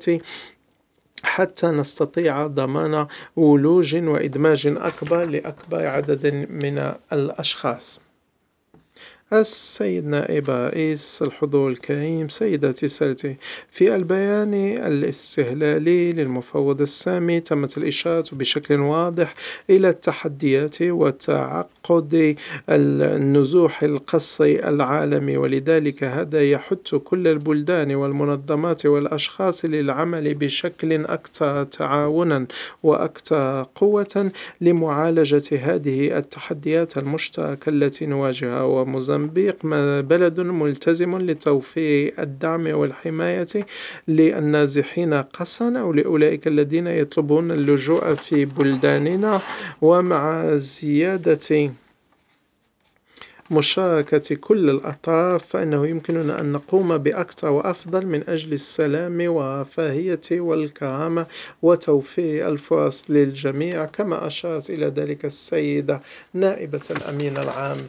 حتى نستطيع ضمان ولوج وإدماج أكبر لأكبر عدد من الأشخاص. السيد نائب رئيس الحضور الكريم، سيداتي سادتي، في البيان الاستهلالي للمفوض السامي تمت الإشارة بشكل واضح إلى التحديات وتعقد النزوح القسري العالمي، ولذلك هذا يحث كل البلدان والمنظمات والأشخاص للعمل بشكل أكثر تعاونا وأكثر قوة لمعالجة هذه التحديات المشتركة التي نواجهها. وموزمبيق بلد ملتزم لتوفير الدعم والحماية للنازحين قسرا أو لأولئك الذين يطلبون اللجوء في بلداننا. ومع زيادة مشاركة كل الأطراف فإنه يمكننا أن نقوم بأكثر وأفضل من أجل السلام والرفاهية والكرامة وتوفير الفرص للجميع، كما أشارت إلى ذلك السيدة نائبة الأمين العام